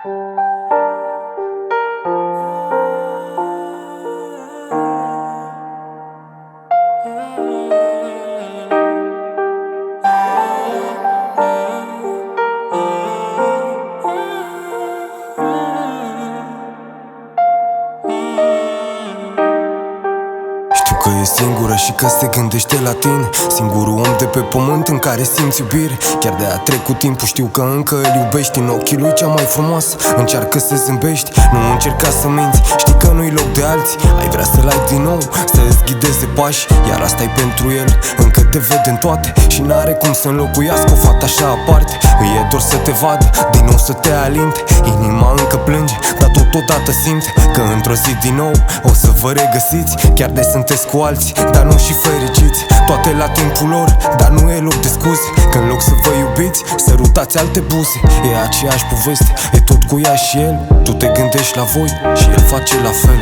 Că e singură și că se gândește la tine. Singurul om de pe pământ în care simți iubire. Chiar de a trecut timpul, știu că încă îl iubești. În ochii lui cea mai frumoasă, încearcă să zâmbești. Nu încerca să minți, știi că nu-i loc de alții. Ai vrea să-l ai din nou, să îți ghideze pași. Iar asta-i pentru el, încă te vede în toate. Și n-are cum să înlocuiască o fată așa aparte. Îi e dor să te vadă, din nou să te alinte. Inima încă plânge, dar totodată simte că într-o zi din nou o să vă regăsiți. Chiar de sunteți cu alții, dar nu și fericiți. Toate la timpul lor, dar nu e loc de scuze. Că în loc să vă iubiți, sărutați alte buze. E aceeași poveste, e tot cu ea și el. Tu te gândești la voi și el face la fel.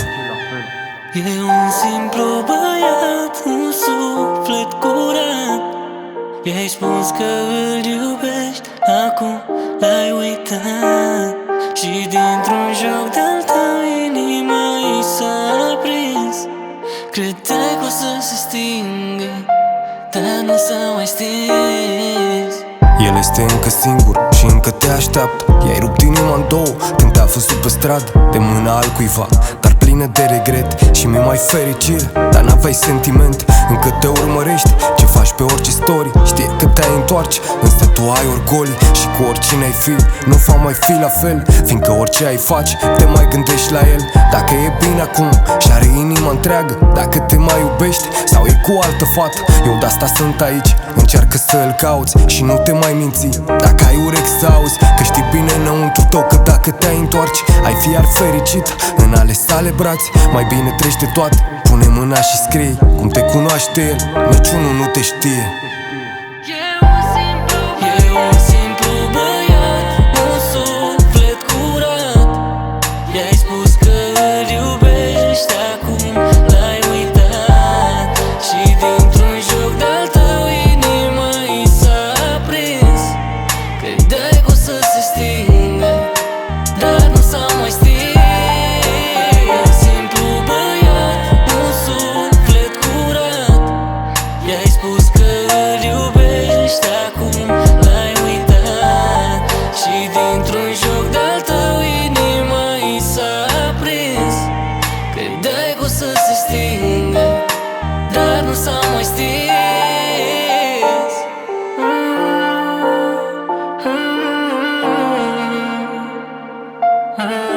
E un simplu băiat, un suflet curat. I-ai spus că îl iubești, acum l-ai uitat. Și dintr-un joc de-al tău inima i s-a aprins. Credeai că o să se stingă, dar nu s-a mai stins. El este încă singur și încă te așteaptă. I-ai rupt inima în două când te-a văzut pe stradă de mâna altcuiva, dar plină de regret. Și mi-e mai fericire, dar n-aveai sentiment. Încă te urmărești ce faci pe orice story. Știe că te-ai întoarce, însă tu ai orgolii. Și cu oricine ai fi, nu va mai fi la fel. Fiindcă orice ai face, te mai gândești la el. Dacă e bine acum și are inima întreagă, dacă te mai iubește sau e cu altă fată. Eu de asta sunt aici, încearcă să îl cauți și nu te mai minți. Dacă ai urechi să auzi, că știi bine înăuntru tău că dacă te-ai întoarce, ai fi iar fericit în ale sale brațe. Mai bine treci de toate, pune mâna și scrie cum te cunoaște el, niciunul nu te știe. E un simplu băiat, un suflet curat. I-ai spus că îl iubești, acum l-ai uitat. Și dintr-un joc de-al tău inima i s-a aprins. Credeai că o să se stingă, dar nu s-a mai stins. E un simplu băiat, un suflet curat. I-ai spus că îl iubești, acum l-ai uitat. Și dintr-un joc de-al tău inima i s-a aprins. Credeai că o să se stingă, dar nu s-a mai stins. Mm-hmm.